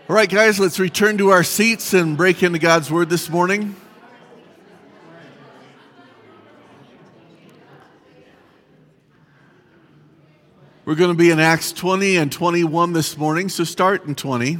All right, guys, let's return to our seats and break into God's Word this morning. We're going to be in Acts 20 and 21 this morning, so start in 20.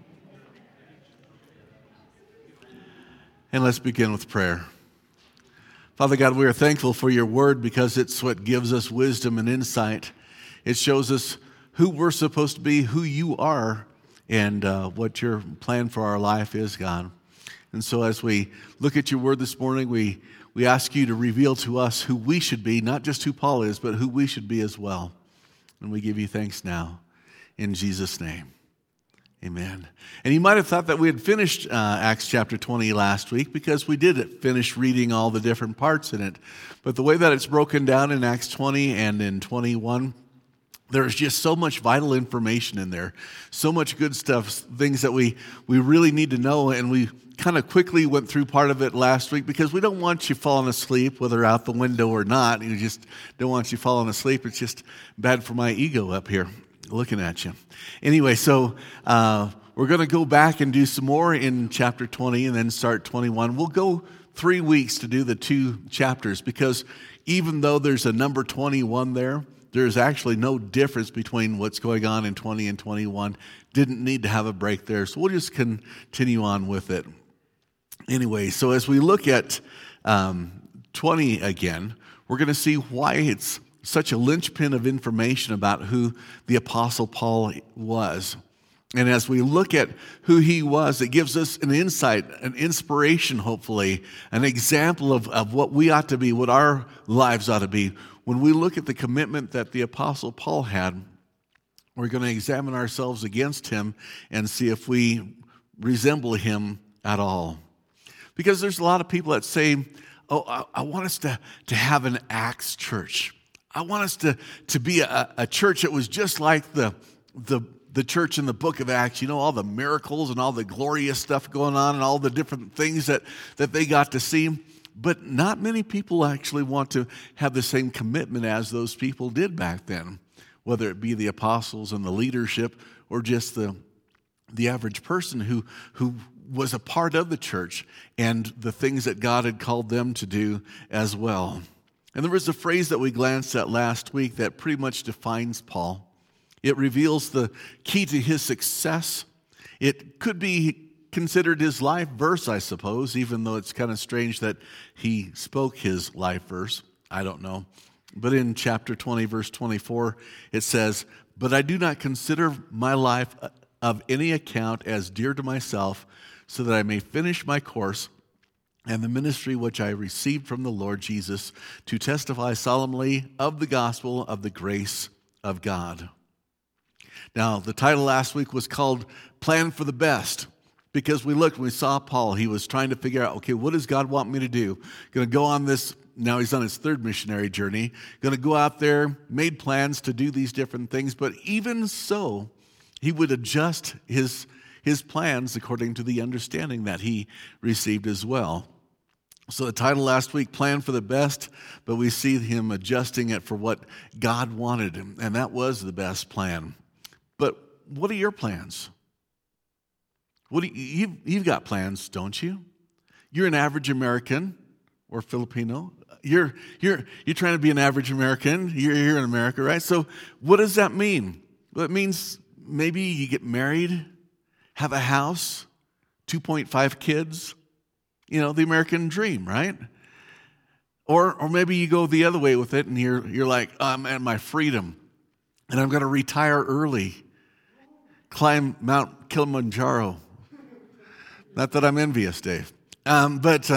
And let's begin with prayer. Father God, we are thankful for your Word because it's what gives us wisdom and insight. It shows us who we're supposed to be, who you are, and what your plan for our life is, God. And so as we look at your Word this morning, we ask you to reveal to us who we should be, not just who Paul is, but who we should be as well. And we give you thanks now, in Jesus' name. Amen. And you might have thought that we had finished Acts chapter 20 last week because we did finish reading all the different parts in it. But the way that it's broken down in Acts 20 and in 21, there's just so much vital information in there, so much good stuff, things that we really need to know, and we kind of quickly went through part of it last week because we don't want you falling asleep, whether out the window or not. You just don't want you falling asleep. It's just bad for my ego up here looking at you. Anyway, so we're going to go back and do some more in chapter 20 and then start 21. We'll go 3 weeks to do the 2 chapters because even though there's a number 21 there's actually no difference between what's going on in 20 and 21. Didn't need to have a break there, so we'll just continue on with it. Anyway, so as we look at 20 again, we're going to see why it's such a linchpin of information about who the Apostle Paul was. And as we look at who he was, it gives us an insight, an inspiration, hopefully, an example of what we ought to be, what our lives ought to be. When we look at the commitment that the Apostle Paul had, we're going to examine ourselves against him and see if we resemble him at all. Because there's a lot of people that say, oh, I want us to have an Acts church. I want us to be a church that was just like the church in the book of Acts. You know, all the miracles and all the glorious stuff going on and all the different things that they got to see. But not many people actually want to have the same commitment as those people did back then, whether it be the apostles and the leadership or just the average person who was a part of the church and the things that God had called them to do as well. And there was a phrase that we glanced at last week that pretty much defines Paul. It reveals the key to his success. It could be considered his life verse, I suppose, even though it's kind of strange that he spoke his life verse. I don't know. But in chapter 20, verse 24, it says, "But I do not consider my life of any account as dear to myself, so that I may finish my course and the ministry which I received from the Lord Jesus to testify solemnly of the gospel of the grace of God." Now, the title last week was called Plan for the Best. Because we saw Paul, he was trying to figure out, okay, what does God want me to do? Going to go on this, now he's on his 3rd missionary journey, going to go out there, made plans to do these different things, but even so, he would adjust his plans according to the understanding that he received as well. So the title last week, Plan for the Best, but we see him adjusting it for what God wanted, and that was the best plan. But what are your plans? You've got plans, don't you? You're an average American or Filipino. You're trying to be an average American. You're here in America, right? So what does that mean? Well, it means maybe you get married, have a house, 2.5 kids. You know, the American dream, right? Or maybe you go the other way with it and you're like, I'm at my freedom and I'm going to retire early, climb Mount Kilimanjaro. Not that I'm envious, Dave. But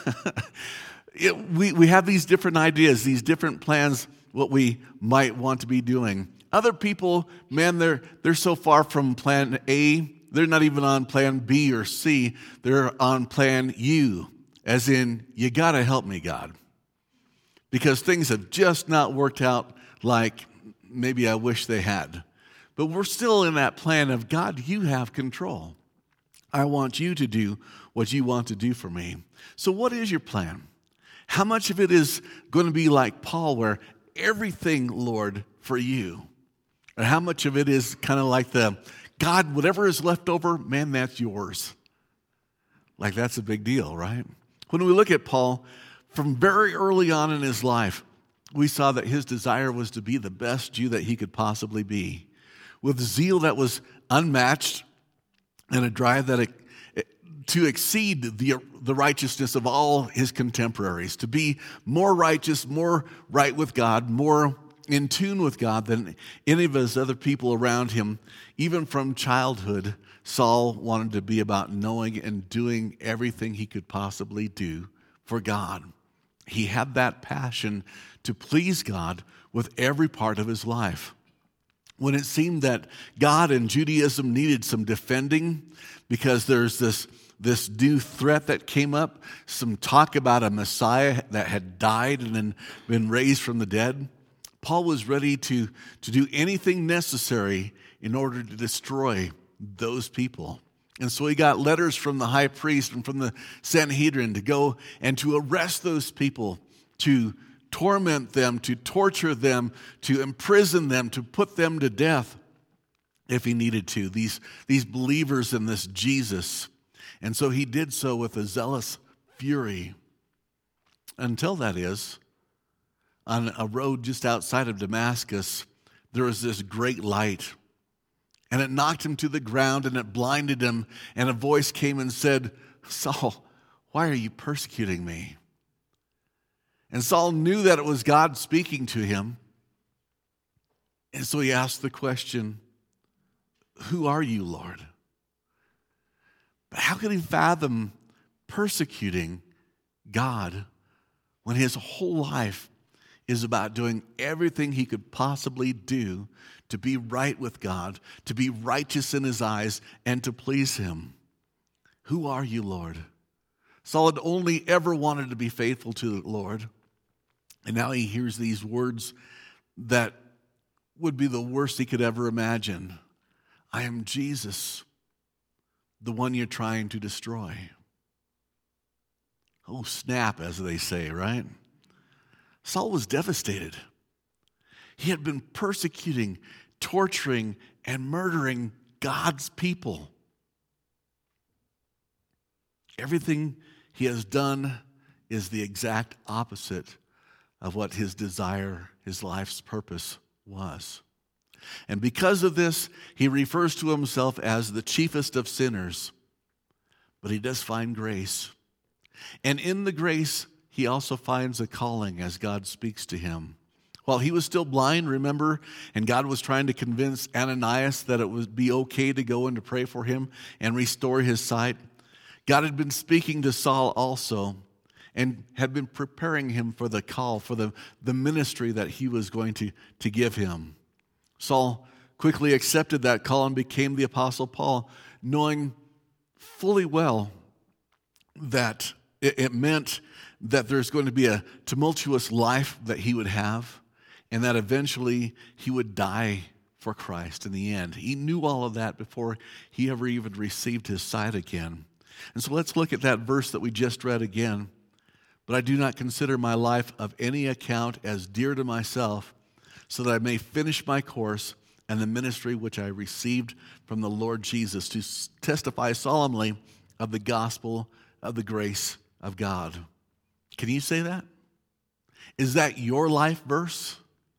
we have these different ideas, these different plans, what we might want to be doing. Other people, man, they're so far from plan A, they're not even on plan B or C. They're on plan U, as in, you got to help me, God. Because things have just not worked out like maybe I wish they had. But we're still in that plan of, God, you have control. I want you to do what you want to do for me. So what is your plan? How much of it is going to be like Paul, where everything, Lord, for you? Or how much of it is kind of like the God, whatever is left over, man, that's yours. Like that's a big deal, right? When we look at Paul, from very early on in his life, we saw that his desire was to be the best Jew that he could possibly be, with zeal that was unmatched and a drive that to exceed the righteousness of all his contemporaries, to be more righteous, more right with God, more in tune with God than any of his other people around him. Even from childhood, Saul wanted to be about knowing and doing everything he could possibly do for God. He had that passion to please God with every part of his life. When it seemed that God and Judaism needed some defending because there's this new threat that came up, some talk about a Messiah that had died and then been raised from the dead, Paul was ready to do anything necessary in order to destroy those people. And so he got letters from the high priest and from the Sanhedrin to go and to arrest those people, to torment them, to torture them, to imprison them, to put them to death if he needed to, these believers in this Jesus. And so he did so with a zealous fury until, that is, on a road just outside of Damascus, there was this great light. And it knocked him to the ground and it blinded him. And a voice came and said, "Saul, why are you persecuting me?" And Saul knew that it was God speaking to him. And so he asked the question, "Who are you, Lord?" But how could he fathom persecuting God when his whole life is about doing everything he could possibly do to be right with God, to be righteous in his eyes, and to please him? Who are you, Lord? Saul had only ever wanted to be faithful to the Lord. And now he hears these words that would be the worst he could ever imagine. I am Jesus, the one you're trying to destroy. Oh, snap, as they say, right? Saul was devastated. He had been persecuting, torturing, and murdering God's people. Everything he has done is the exact opposite of what his desire, his life's purpose was. And because of this, he refers to himself as the chiefest of sinners. But he does find grace. And in the grace, he also finds a calling as God speaks to him. While he was still blind, remember, and God was trying to convince Ananias that it would be okay to go and to pray for him and restore his sight, God had been speaking to Saul also and had been preparing him for the call, for the ministry that he was going to give him. Saul quickly accepted that call and became the Apostle Paul, knowing fully well that it meant that there's going to be a tumultuous life that he would have, and that eventually he would die for Christ in the end. He knew all of that before he ever even received his sight again. And so let's look at that verse that we just read again. But I do not consider my life of any account as dear to myself, so that I may finish my course and the ministry which I received from the Lord Jesus, to testify solemnly of the gospel of the grace of God. Can you say that? Is that your life verse?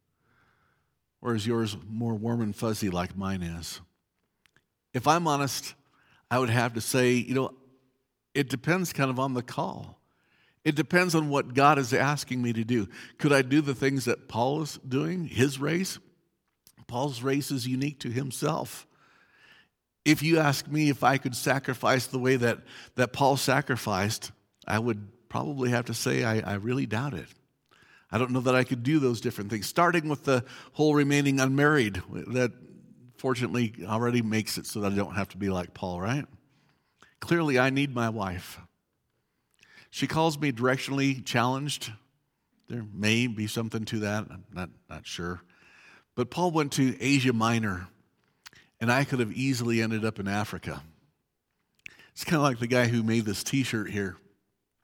Or is yours more warm and fuzzy like mine is? If I'm honest, I would have to say, it depends kind of on the call. It depends on what God is asking me to do. Could I do the things that Paul is doing, his race? Paul's race is unique to himself. If you ask me if I could sacrifice the way that Paul sacrificed, I would probably have to say I really doubt it. I don't know that I could do those different things, starting with the whole remaining unmarried. That fortunately already makes it so that I don't have to be like Paul, right? Clearly, I need my wife. She calls me directionally challenged. There may be something to that. I'm not sure. But Paul went to Asia Minor, and I could have easily ended up in Africa. It's kind of like the guy who made this T-shirt here.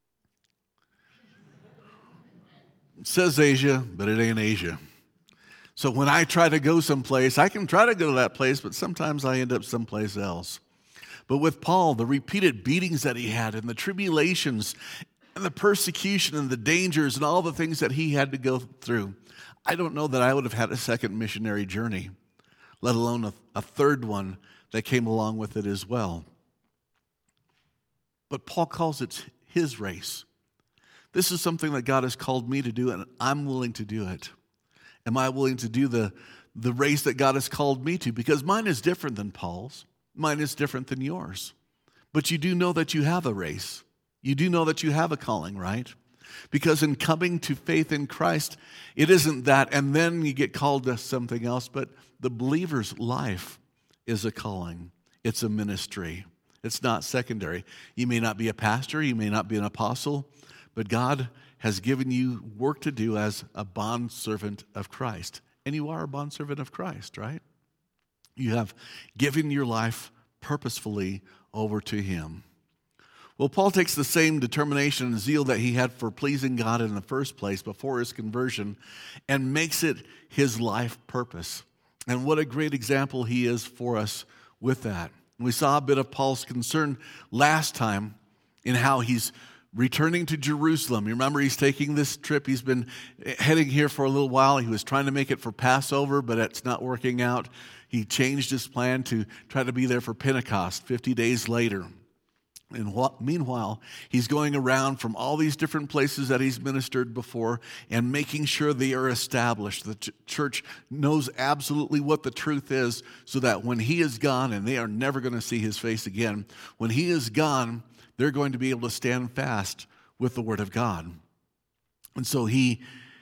It says Asia, but it ain't Asia. So when I try to go someplace, I can try to go to that place, but sometimes I end up someplace else. But with Paul, the repeated beatings that he had and the tribulations and the persecution and the dangers and all the things that he had to go through, I don't know that I would have had a second missionary journey, let alone a third one that came along with it as well. But Paul calls it his race. This is something that God has called me to do, and I'm willing to do it. Am I willing to do the race that God has called me to? Because mine is different than Paul's. Mine is different than yours. But you do know that you have a race. You do know that you have a calling, right? Because in coming to faith in Christ, it isn't that, and then you get called to something else, but the believer's life is a calling. It's a ministry. It's not secondary. You may not be a pastor, you may not be an apostle, but God has given you work to do as a bondservant of Christ. And you are a bondservant of Christ, right? You have given your life purposefully over to Him. Well, Paul takes the same determination and zeal that he had for pleasing God in the first place before his conversion and makes it his life purpose. And what a great example he is for us with that. We saw a bit of Paul's concern last time in how he's returning to Jerusalem. You remember he's taking this trip. He's been heading here for a little while. He was trying to make it for Passover, but it's not working out. He changed his plan to try to be there for Pentecost 50 days later. And meanwhile, he's going around from all these different places that he's ministered before and making sure they are established. The church knows absolutely what the truth is so that when he is gone, and they are never going to see his face again, when he is gone, they're going to be able to stand fast with the Word of God. And so he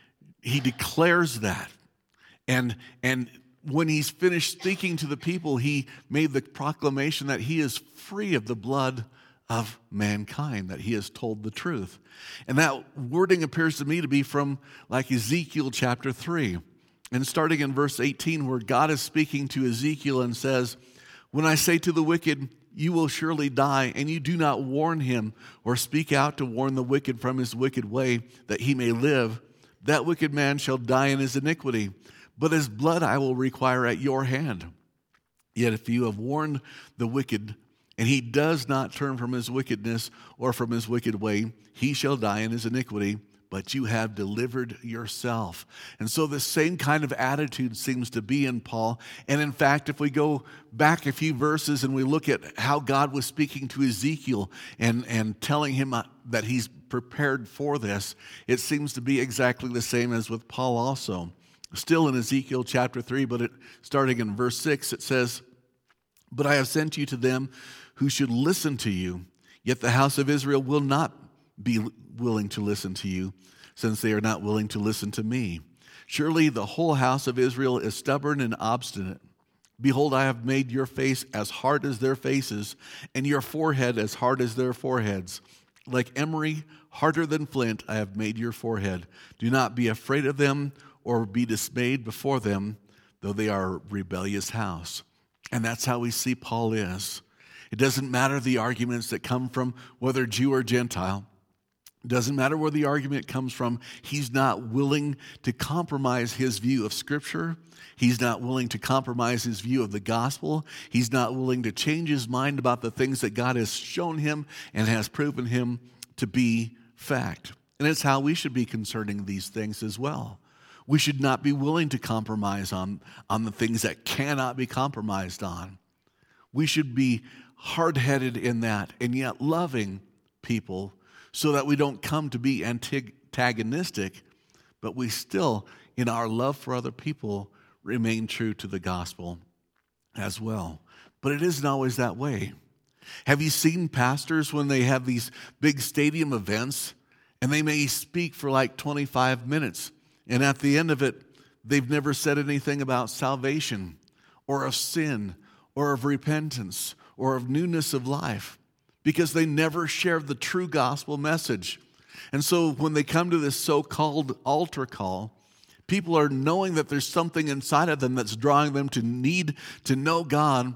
declares that. And when he's finished speaking to the people, he made the proclamation that he is free of the blood of mankind, that he has told the truth. And that wording appears to me to be from like Ezekiel chapter 3. And starting in verse 18, where God is speaking to Ezekiel and says, "When I say to the wicked, you will surely die, and you do not warn him or speak out to warn the wicked from his wicked way, that he may live, that wicked man shall die in his iniquity, but his blood I will require at your hand. Yet if you have warned the wicked, and he does not turn from his wickedness or from his wicked way, he shall die in his iniquity, but you have delivered yourself." And so the same kind of attitude seems to be in Paul. And in fact, if we go back a few verses and we look at how God was speaking to Ezekiel and telling him that he's prepared for this, it seems to be exactly the same as with Paul also. Still in Ezekiel chapter 3, but starting in verse 6, it says, "But I have sent you to them who should listen to you, yet the house of Israel will not be willing to listen to you, since they are not willing to listen to me. Surely the whole house of Israel is stubborn and obstinate. Behold, I have made your face as hard as their faces, and your forehead as hard as their foreheads. Like emery, harder than flint, I have made your forehead. Do not be afraid of them, or be dismayed before them, though they are a rebellious house." And that's how we see Paul is. It doesn't matter the arguments that come from whether Jew or Gentile. It doesn't matter where the argument comes from. He's not willing to compromise his view of Scripture. He's not willing to compromise his view of the gospel. He's not willing to change his mind about the things that God has shown him and has proven him to be fact. And it's how we should be concerning these things as well. We should not be willing to compromise on the things that cannot be compromised on. We should be hard-headed in that, and yet loving people so that we don't come to be antagonistic, but we still, in our love for other people, remain true to the gospel as well. But it isn't always that way. Have you seen pastors when they have these big stadium events, and they may speak for like 25 minutes, and at the end of it, they've never said anything about salvation or of sin or of repentance or of newness of life, because they never shared the true gospel message. And so when they come to this so-called altar call, people are knowing that there's something inside of them that's drawing them to need to know God,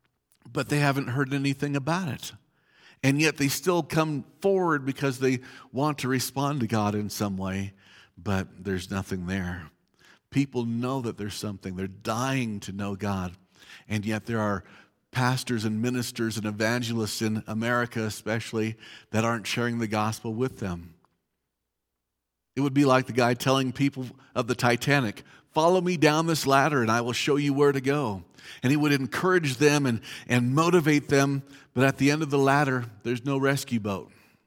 but they haven't heard anything about it. And yet they still come forward because they want to respond to God in some way, but there's nothing there. People know that there's something. They're dying to know God. And yet there are pastors and ministers and evangelists in America especially that aren't sharing the gospel with them. It would be like the guy telling people of the Titanic, follow me down this ladder and I will show you where to go. And he would encourage them and motivate them, but at the end of the ladder, there's no rescue boat.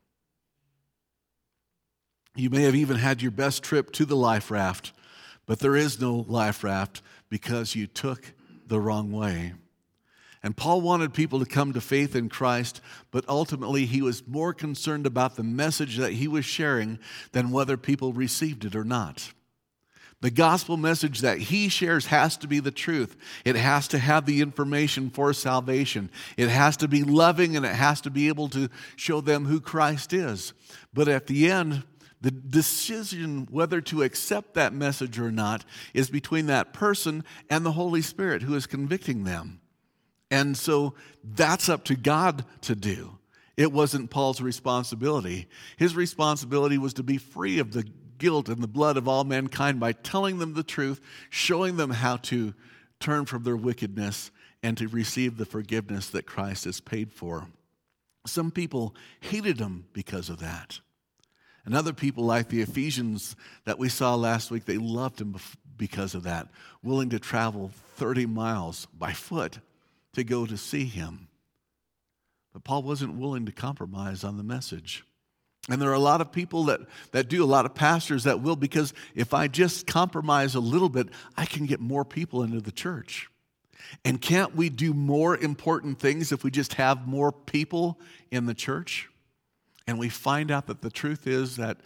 You may have even had your best trip to the life raft, but there is no life raft because you took the wrong way. And Paul wanted people to come to faith in Christ, but ultimately he was more concerned about the message that he was sharing than whether people received it or not. The gospel message that he shares has to be the truth. It has to have the information for salvation. It has to be loving, and it has to be able to show them who Christ is. But at the end, the decision whether to accept that message or not is between that person and the Holy Spirit who is convicting them. And so that's up to God to do. It wasn't Paul's responsibility. His responsibility was to be free of the guilt and the blood of all mankind by telling them the truth, showing them how to turn from their wickedness and to receive the forgiveness that Christ has paid for. Some people hated him because of that. And other people, like the Ephesians that we saw last week, they loved him because of that, willing to travel 30 miles by foot to go to see him. But Paul wasn't willing to compromise on the message. And there are a lot of people that do, a lot of pastors that will, because if I just compromise a little bit, I can get more people into the church. And can't we do more important things if we just have more people in the church? And we find out that the truth is that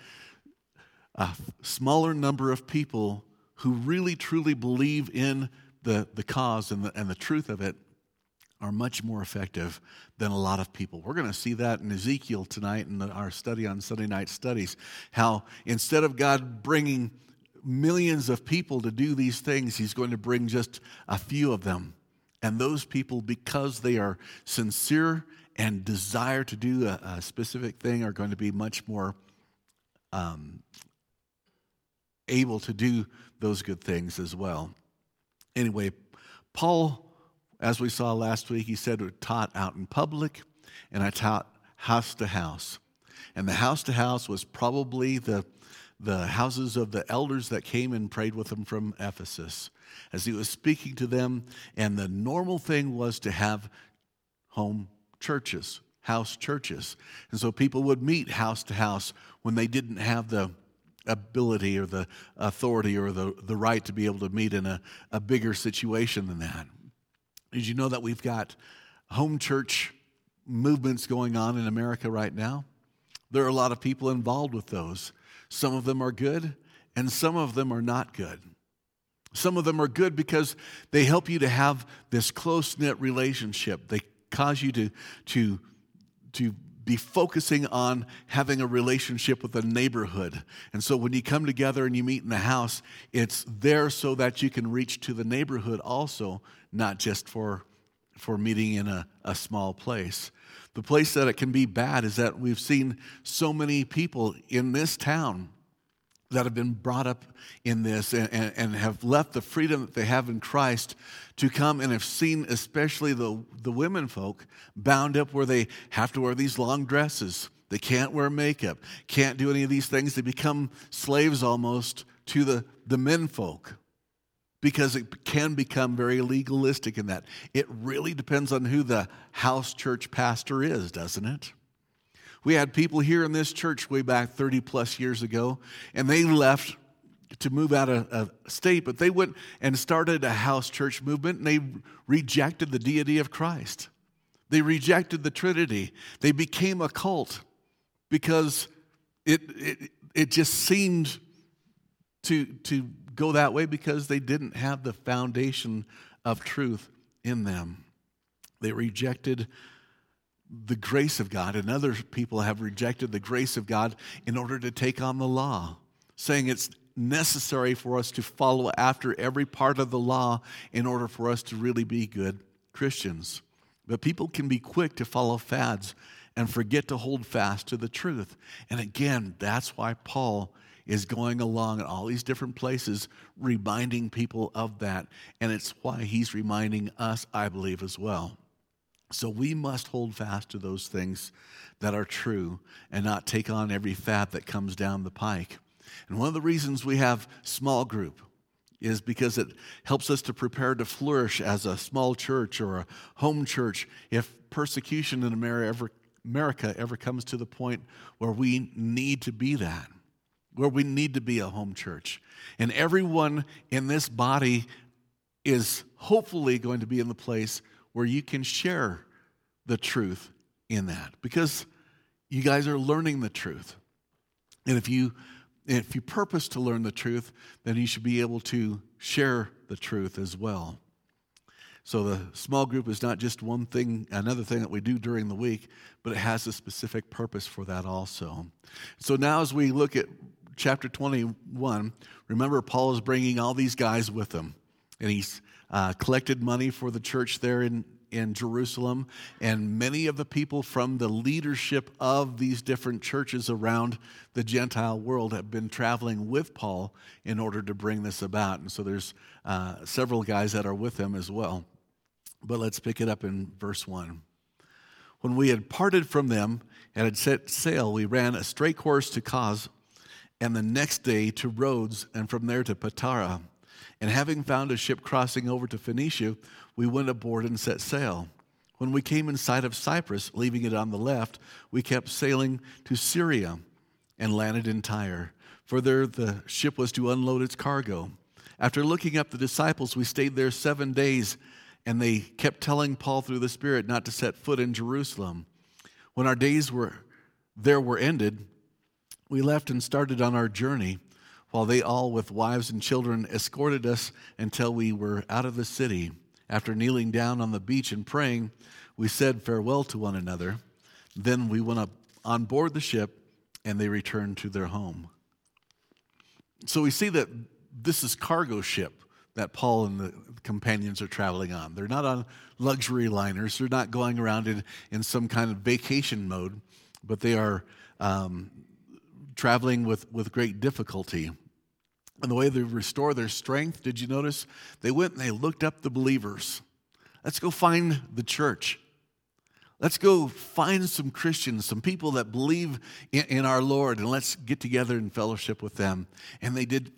a smaller number of people who really truly believe in the cause and the truth of it are much more effective than a lot of people. We're going to see that in Ezekiel tonight in our study on Sunday night studies, how instead of God bringing millions of people to do these things, he's going to bring just a few of them. And those people, because they are sincere and desire to do a specific thing, are going to be much more able to do those good things as well. Anyway, Paul, as we saw last week, he said he taught out in public, and I taught house to house. And the house to house was probably the houses of the elders that came and prayed with him from Ephesus as he was speaking to them. And the normal thing was to have home churches, house churches. And so people would meet house to house when they didn't have the ability or the authority or the right to be able to meet in a bigger situation than that. Did you know that we've got home church movements going on in America right now? There are a lot of people involved with those. Some of them are good, and some of them are not good. Some of them are good because they help you to have this close-knit relationship. They cause you to be focusing on having a relationship with the neighborhood. And so when you come together and you meet in the house, it's there so that you can reach to the neighborhood also, not just for meeting in a small place. The place that it can be bad is that we've seen so many people in this town that have been brought up in this and have left the freedom that they have in Christ to come and have seen especially the women folk bound up where they have to wear these long dresses. They can't wear makeup, can't do any of these things. They become slaves almost to the men folk because it can become very legalistic in that. It really depends on who the house church pastor is, doesn't it? We had people here in this church way back 30 plus years ago, and they left to move out of state, but they went and started a house church movement, and they rejected the deity of Christ. They rejected the Trinity. They became a cult because it just seemed to go that way because they didn't have the foundation of truth in them. They rejected the grace of God, and other people have rejected the grace of God in order to take on the law, saying it's necessary for us to follow after every part of the law in order for us to really be good Christians. But people can be quick to follow fads and forget to hold fast to the truth. And again, that's why Paul is going along in all these different places, reminding people of that. And it's why he's reminding us, I believe, as well. So we must hold fast to those things that are true and not take on every fad that comes down the pike. And one of the reasons we have small group is because it helps us to prepare to flourish as a small church or a home church if persecution in America ever comes to the point where we need to be that, where we need to be a home church. And everyone in this body is hopefully going to be in the place where you can share the truth in that, because you guys are learning the truth. And if you purpose to learn the truth, then you should be able to share the truth as well. So the small group is not just another thing that we do during the week, but it has a specific purpose for that also. So now as we look at chapter 21, remember Paul is bringing all these guys with him, and he's collected money for the church there in Jerusalem, and many of the people from the leadership of these different churches around the Gentile world have been traveling with Paul in order to bring this about. And so there's several guys that are with him as well. But let's pick it up in verse 1. When we had parted from them and had set sail, we ran a straight course to Cos, and the next day to Rhodes, and from there to Patara. And having found a ship crossing over to Phoenicia, we went aboard and set sail. When we came in sight of Cyprus, leaving it on the left, we kept sailing to Syria and landed in Tyre. For there the ship was to unload its cargo. After looking up the disciples, we stayed there 7 days, and they kept telling Paul through the Spirit not to set foot in Jerusalem. When our days were ended, we left and started on our journey, while they all with wives and children escorted us until we were out of the city. After kneeling down on the beach and praying, we said farewell to one another. Then we went up on board the ship, and they returned to their home. So we see that this is cargo ship that Paul and the companions are traveling on. They're not on luxury liners. They're not going around in some kind of vacation mode, but they are traveling with great difficulty. And the way they restore their strength, did you notice? They went and they looked up the believers. Let's go find the church. Let's go find some Christians, some people that believe in our Lord, and let's get together and fellowship with them. And they did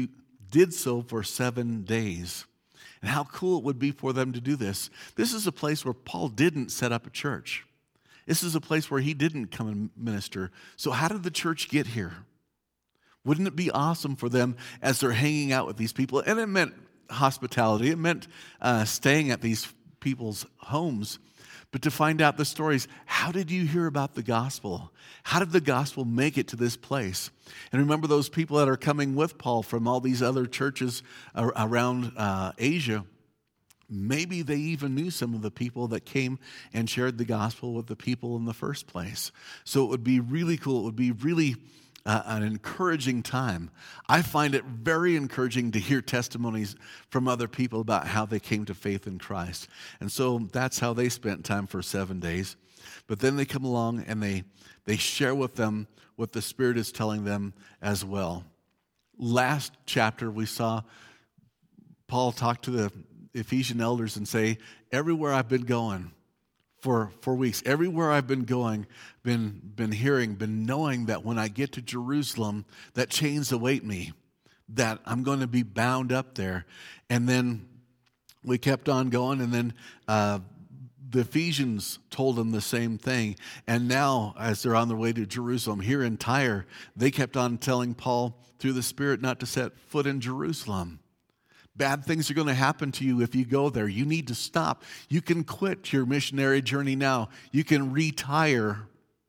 so for 7 days. And how cool it would be for them to do this. This is a place where Paul didn't set up a church. This is a place where he didn't come and minister. So how did the church get here? Wouldn't it be awesome for them as they're hanging out with these people? And it meant hospitality. It meant staying at these people's homes. But to find out the stories, how did you hear about the gospel? How did the gospel make it to this place? And remember those people that are coming with Paul from all these other churches around Asia. Maybe they even knew some of the people that came and shared the gospel with the people in the first place. So it would be really cool. It would be really an encouraging time. I find it very encouraging to hear testimonies from other people about how they came to faith in Christ. And so that's how they spent time for 7 days. But then they come along and they share with them what the Spirit is telling them as well. Last chapter we saw Paul talk to the Ephesian elders and say, everywhere I've been going, for weeks. Everywhere I've been going, been hearing, been knowing that when I get to Jerusalem, that chains await me, that I'm going to be bound up there. And then we kept on going, and then the Ephesians told them the same thing. And now, as they're on their way to Jerusalem, here in Tyre, they kept on telling Paul through the Spirit not to set foot in Jerusalem. Bad things are going to happen to you if you go there. You need to stop. You can quit your missionary journey now. You can retire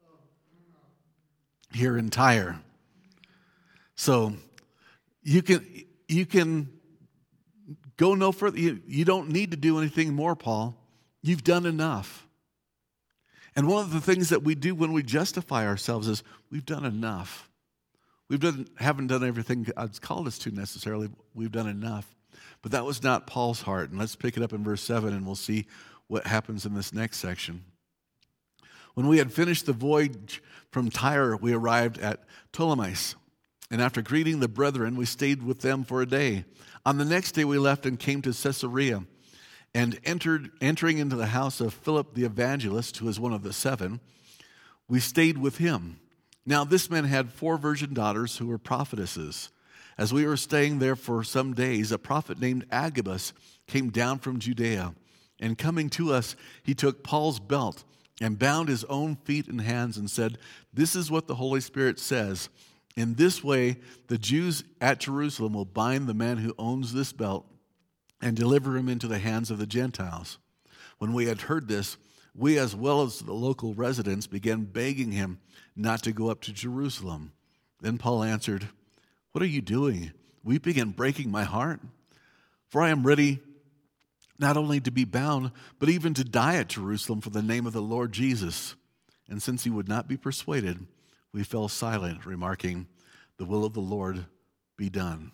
here in Tyre. So you can go no further. You don't need to do anything more, Paul. You've done enough. And one of the things that we do when we justify ourselves is we've done enough. Haven't done everything God's called us to necessarily. We've done enough. But that was not Paul's heart. And let's pick it up in verse 7 and we'll see what happens in this next section. When we had finished the voyage from Tyre, we arrived at Ptolemais. And after greeting the brethren, we stayed with them for a day. On the next day we left and came to Caesarea, and entering into the house of Philip the evangelist, who was one of the 7, we stayed with him. Now this man had 4 virgin daughters who were prophetesses. As we were staying there for some days, a prophet named Agabus came down from Judea, and coming to us, he took Paul's belt and bound his own feet and hands and said, "This is what the Holy Spirit says. In this way, the Jews at Jerusalem will bind the man who owns this belt and deliver him into the hands of the Gentiles." When we had heard this, we as well as the local residents began begging him not to go up to Jerusalem. Then Paul answered, "What are you doing, weeping and breaking my heart? For I am ready not only to be bound, but even to die at Jerusalem for the name of the Lord Jesus." And since he would not be persuaded, we fell silent, remarking, "The will of the Lord be done."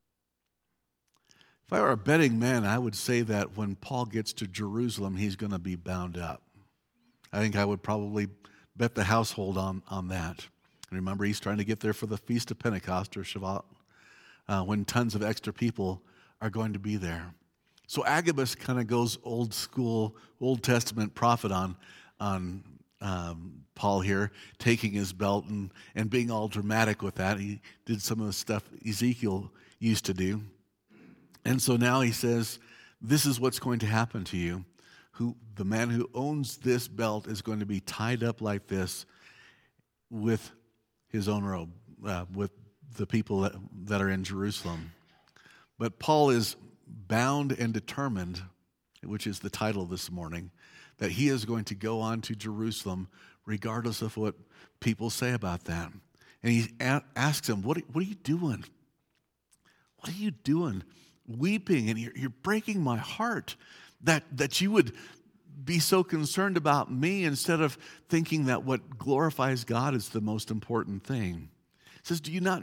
If I were a betting man, I would say that when Paul gets to Jerusalem, he's going to be bound up. I think I would probably bet the household on that. Remember, he's trying to get there for the Feast of Pentecost or Shavuot, when tons of extra people are going to be there. So Agabus kind of goes old school, Old Testament prophet on Paul here, taking his belt and being all dramatic with that. He did some of the stuff Ezekiel used to do. And so now he says, this is what's going to happen to you. The man who owns this belt is going to be tied up like this with his own robe, with the people that are in Jerusalem. But Paul is bound and determined, which is the title this morning, that he is going to go on to Jerusalem regardless of what people say about that. And he asks him, what are you doing? What are you doing? Weeping, and you're breaking my heart that you would be so concerned about me instead of thinking that what glorifies God is the most important thing. He says, do you not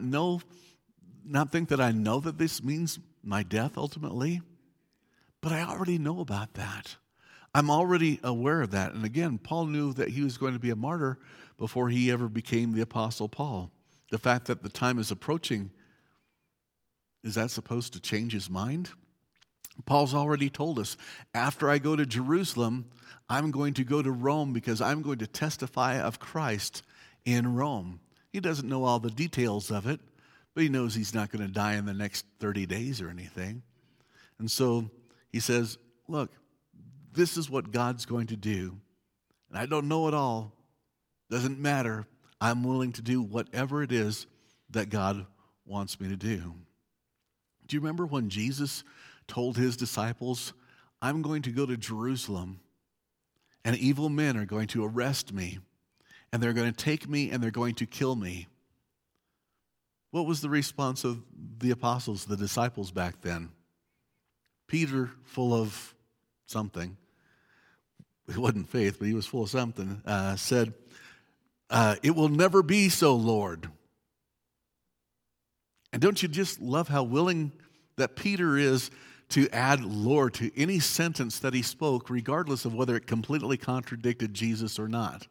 think that I know that this means my death ultimately? But I already know about that. I'm already aware of that. And again, Paul knew that he was going to be a martyr before he ever became the Apostle Paul. The fact that the time is approaching, is that supposed to change his mind? Paul's already told us, after I go to Jerusalem, I'm going to go to Rome because I'm going to testify of Christ in Rome. He doesn't know all the details of it, but he knows he's not going to die in the next 30 days or anything. And so he says, look, this is what God's going to do. And I don't know it all. Doesn't matter. I'm willing to do whatever it is that God wants me to do. Do you remember when Jesus told his disciples, I'm going to go to Jerusalem, and evil men are going to arrest me, and they're going to take me, and they're going to kill me? What was the response of the apostles, the disciples back then? Peter, full of something, it wasn't faith, but he was full of something, said, it will never be so, Lord. And don't you just love how willing that Peter is to add Lord to any sentence that he spoke, regardless of whether it completely contradicted Jesus or not?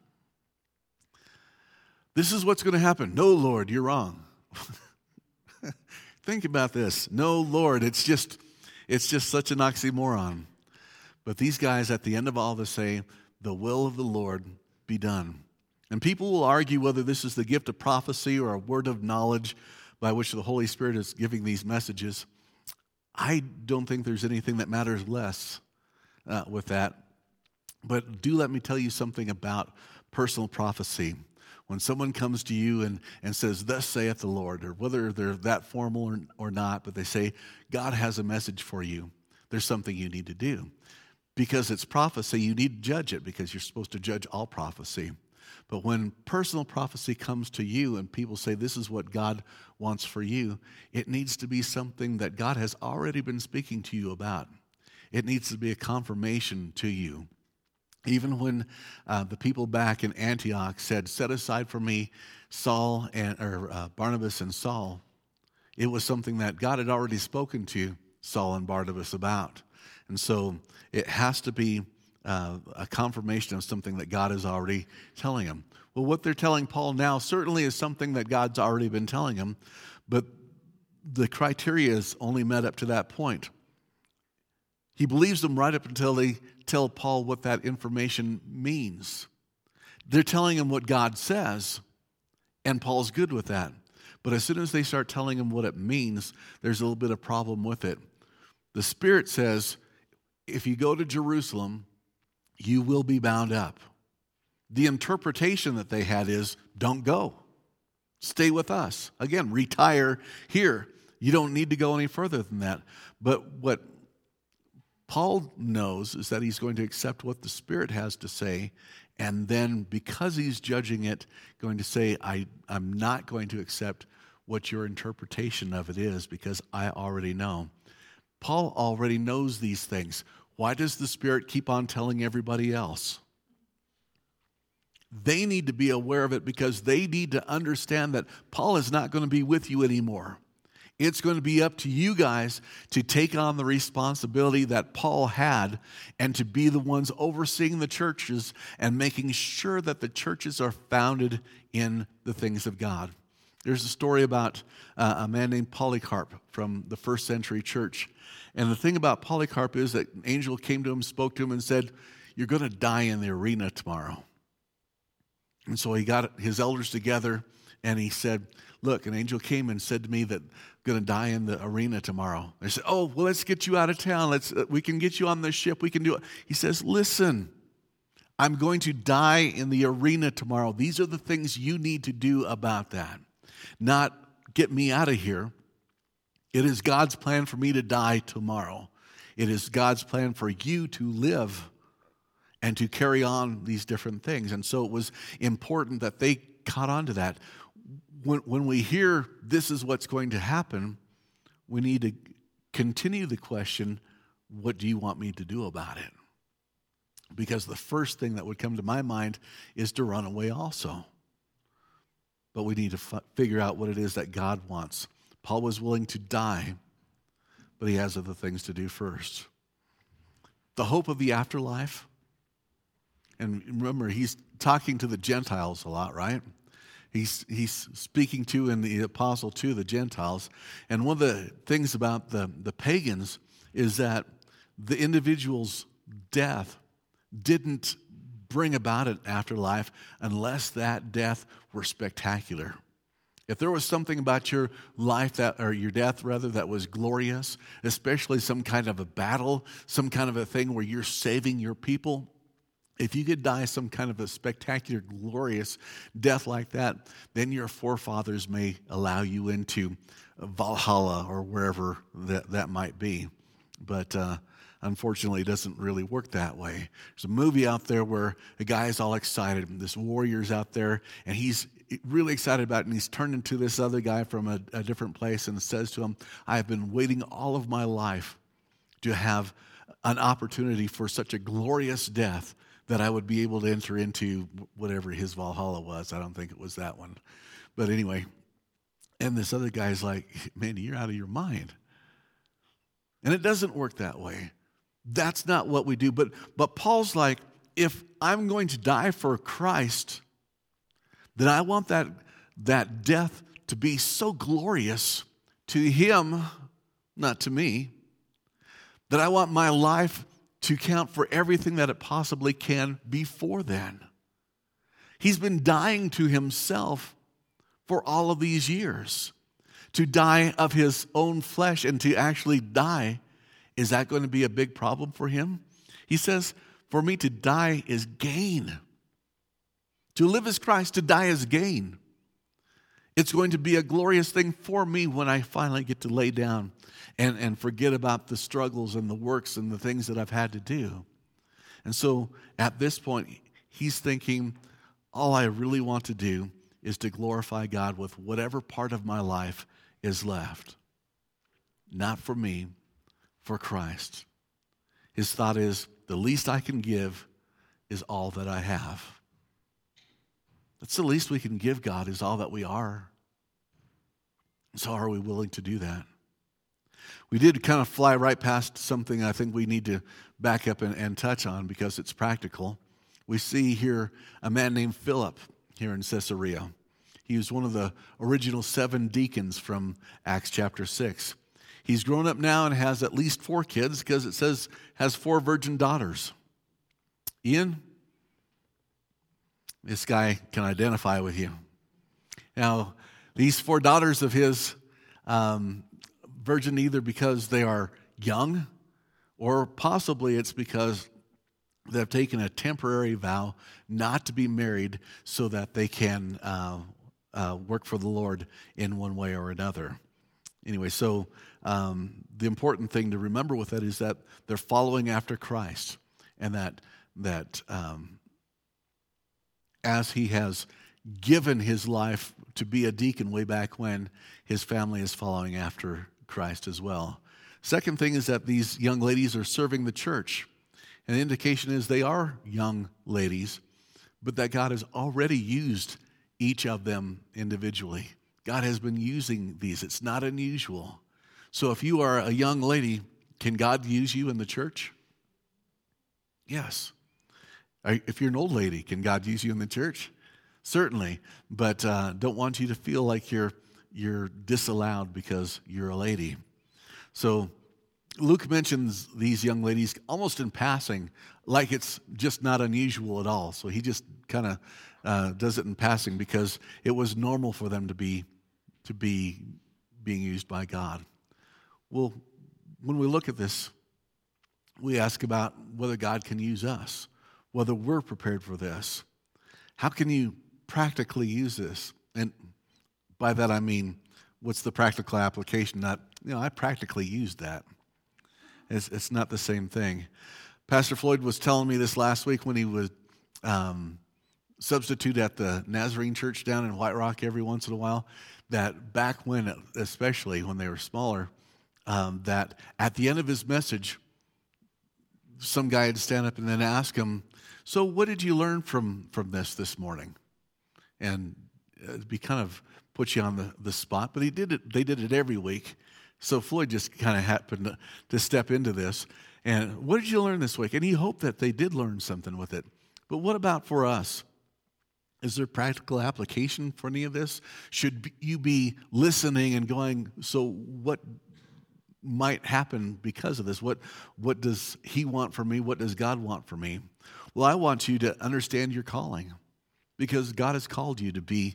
This is what's going to happen. No, Lord, you're wrong. Think about this. No, Lord, it's just such an oxymoron. But these guys at the end of all this say, the will of the Lord be done. And people will argue whether this is the gift of prophecy or a word of knowledge by which the Holy Spirit is giving these messages. I don't think there's anything that matters less with that. But do let me tell you something about personal prophecy. When someone comes to you and says, thus saith the Lord, or whether they're that formal or not, but they say, God has a message for you, there's something you need to do. Because it's prophecy, you need to judge it, because you're supposed to judge all prophecy. But when personal prophecy comes to you and people say this is what God wants for you, it needs to be something that God has already been speaking to you about. It needs to be a confirmation to you. Even when the people back in Antioch said, set aside for me Barnabas and Saul, it was something that God had already spoken to Saul and Barnabas about. And so it has to be a confirmation of something that God is already telling him. Well, what they're telling Paul now certainly is something that God's already been telling him, but the criteria is only met up to that point. He believes them right up until they tell Paul what that information means. They're telling him what God says, and Paul's good with that. But as soon as they start telling him what it means, there's a little bit of problem with it. The Spirit says, if you go to Jerusalem, you will be bound up. The interpretation that they had is, don't go. Stay with us. Again, retire here. You don't need to go any further than that. But what Paul knows is that he's going to accept what the Spirit has to say, and then because he's judging it, going to say, I'm not going to accept what your interpretation of it is because I already know. Paul already knows these things. Why does the Spirit keep on telling everybody else? They need to be aware of it because they need to understand that Paul is not going to be with you anymore. It's going to be up to you guys to take on the responsibility that Paul had and to be the ones overseeing the churches and making sure that the churches are founded in the things of God. There's a story about a man named Polycarp from the first century church. And the thing about Polycarp is that an angel came to him, spoke to him, and said, you're going to die in the arena tomorrow. And so he got his elders together and he said, look, an angel came and said to me that I'm going to die in the arena tomorrow. They said, oh, well, let's get you out of town. We can get you on the ship. We can do it. He says, listen, I'm going to die in the arena tomorrow. These are the things you need to do about that. Not get me out of here. It is God's plan for me to die tomorrow. It is God's plan for you to live and to carry on these different things. And so it was important that they caught on to that. When we hear this is what's going to happen, we need to continue the question, what do you want me to do about it? Because the first thing that would come to my mind is to run away also. But we need to figure out what it is that God wants. Paul was willing to die, but he has other things to do first. The hope of the afterlife. And remember, he's talking to the Gentiles a lot, right? He's speaking to, and the apostle to, the Gentiles. And one of the things about the pagans is that the individual's death didn't bring about an afterlife unless that death were spectacular. If there was something about your life or your death rather, that was glorious, especially some kind of a battle, some kind of a thing where you're saving your people, if you could die some kind of a spectacular, glorious death like that, then your forefathers may allow you into Valhalla or wherever that might be. But unfortunately, it doesn't really work that way. There's a movie out there where a guy is all excited. This warrior's out there, and he's really excited about it, and he's turned into this other guy from a different place and says to him, I have been waiting all of my life to have an opportunity for such a glorious death that I would be able to enter into whatever his Valhalla was. I don't think it was that one. But anyway, and this other guy's like, man, you're out of your mind. And it doesn't work that way. That's not what we do. But Paul's like, if I'm going to die for Christ, then I want that death to be so glorious to him, not to me, that I want my life to count for everything that it possibly can before then. He's been dying to himself for all of these years. To die of his own flesh and to actually die, is that going to be a big problem for him? He says, for me to die is gain. To live as Christ, to die is gain. It's going to be a glorious thing for me when I finally get to lay down and forget about the struggles and the works and the things that I've had to do. And so at this point, he's thinking, all I really want to do is to glorify God with whatever part of my life is left. Not for me, for Christ. His thought is, the least I can give is all that I have. That's the least we can give God, is all that we are. So are we willing to do that? We did kind of fly right past something I think we need to back up and touch on because it's practical. We see here a man named Philip here in Caesarea. He was one of the original 7 deacons from Acts chapter 6. He's grown up now and has at least 4 kids because it says has 4 virgin daughters. Ian, this guy can identify with you. Now, these 4 daughters of his, virgin either because they are young or possibly it's because they've taken a temporary vow not to be married so that they can work for the Lord in one way or another. Anyway, so the important thing to remember with that is that they're following after Christ, and that as he has given his life to be a deacon way back when, his family is following after Christ as well. Second thing is that these young ladies are serving the church. And the indication is they are young ladies, but that God has already used each of them individually. God has been using these. It's not unusual. So if you are a young lady, can God use you in the church? Yes. If you're an old lady, can God use you in the church? Certainly. But don't want you to feel like you're disallowed because you're a lady. So Luke mentions these young ladies almost in passing, like it's just not unusual at all. So he just kind of does it in passing because it was normal for them to be being used by God. Well, when we look at this, we ask about whether God can use us, whether we're prepared for this. How can you practically use this? And by that I mean, what's the practical application? Not, I practically used that. It's not the same thing. Pastor Floyd was telling me this last week when he would substitute at the Nazarene church down in White Rock every once in a while, that back when, especially when they were smaller, that at the end of his message, some guy would stand up and then ask him, "So what did you learn from this morning?" And it'd be kind of put you on the spot, but they did it every week. So Floyd just kind of happened to step into this. And what did you learn this week? And he hoped that they did learn something with it. But what about for us? Is there practical application for any of this? Should you be listening and going, so what might happen because of this? What does he want from me? What does God want from me? Well, I want you to understand your calling, because God has called you to be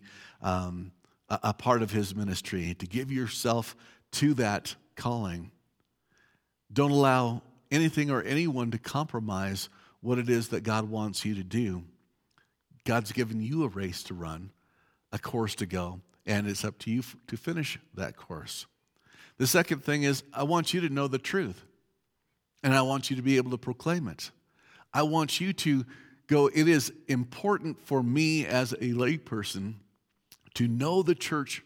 a part of his ministry, to give yourself to that calling. Don't allow anything or anyone to compromise what it is that God wants you to do. God's given you a race to run, a course to go, and it's up to you to finish that course. The second thing is, I want you to know the truth, and I want you to be able to proclaim it. I want you to go, it is important for me as a layperson to know the truth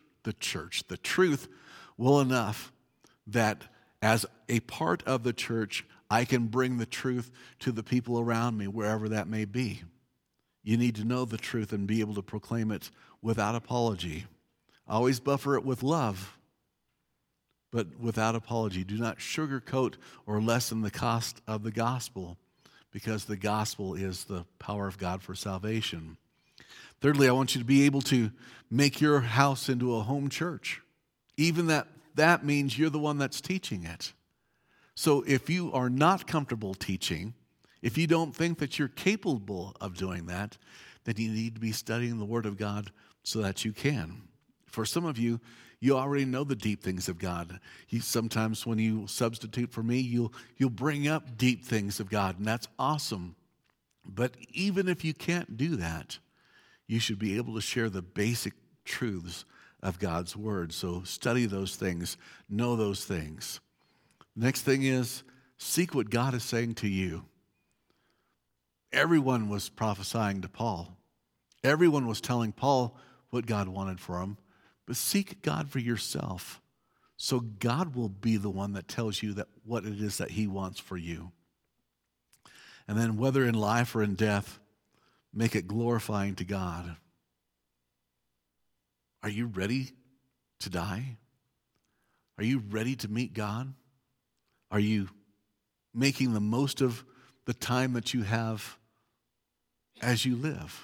well enough that as a part of the church, I can bring the truth to the people around me, wherever that may be. You need to know the truth and be able to proclaim it without apology. Always buffer it with love, but without apology. Do not sugarcoat or lessen the cost of the gospel, because the gospel is the power of God for salvation. Thirdly, I want you to be able to make your house into a home church. Even that means you're the one that's teaching it. So if you are not comfortable teaching, if you don't think that you're capable of doing that, then you need to be studying the Word of God so that you can. For some of you, you already know the deep things of God. Sometimes when you substitute for me, you'll bring up deep things of God, and that's awesome. But even if you can't do that, you should be able to share the basic truths of God's Word. So study those things, know those things. Next thing is, seek what God is saying to you. Everyone was prophesying to Paul. Everyone was telling Paul what God wanted for him. But seek God for yourself, so God will be the one that tells you that what it is that he wants for you. And then whether in life or in death, make it glorifying to God. Are you ready to die? Are you ready to meet God? Are you making the most of the time that you have as you live?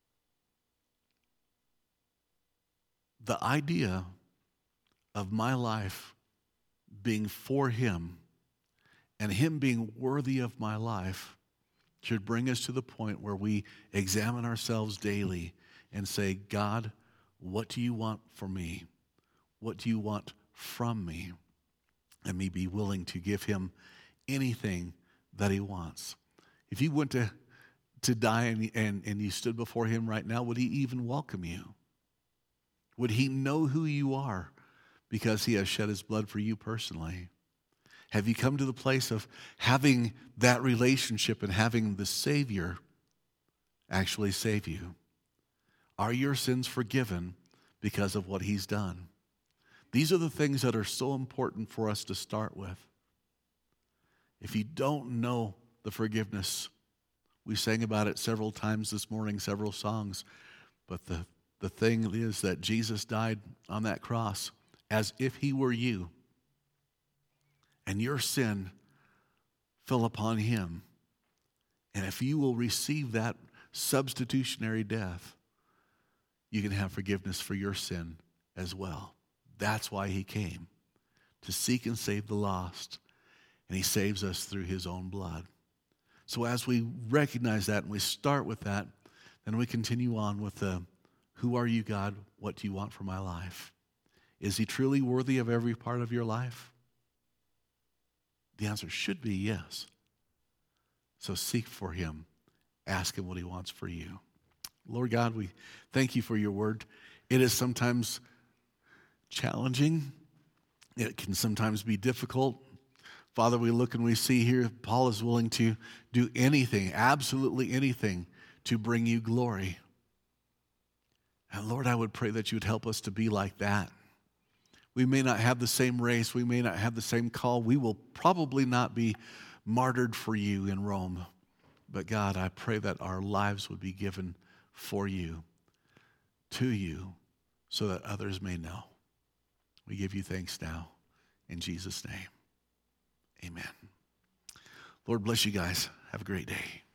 The idea of my life being for Him and Him being worthy of my life should bring us to the point where we examine ourselves daily and say, God, what do you want for me? What do you want from me? And me be willing to give Him anything that He wants. If you went to die and you stood before Him right now, would He even welcome you? Would He know who you are because He has shed His blood for you personally? Have you come to the place of having that relationship and having the Savior actually save you? Are your sins forgiven because of what He's done? These are the things that are so important for us to start with. If you don't know the forgiveness, we sang about it several times this morning, several songs, but the thing is that Jesus died on that cross as if He were you, and your sin fell upon Him. And if you will receive that substitutionary death, you can have forgiveness for your sin as well. That's why He came, to seek and save the lost. And He saves us through His own blood. So as we recognize that and we start with that, then we continue on with the, who are you, God? What do you want for my life? Is He truly worthy of every part of your life? The answer should be yes. So seek for Him. Ask Him what He wants for you. Lord God, we thank You for Your word. It is sometimes challenging. It can sometimes be difficult. Father, we look and we see here Paul is willing to do anything, absolutely anything, to bring You glory. And Lord, I would pray that You would help us to be like that. We may not have the same race. We may not have the same call. We will probably not be martyred for You in Rome. But God, I pray that our lives would be given for You, to You, so that others may know. We give You thanks now. In Jesus' name, amen. Lord bless you guys. Have a great day.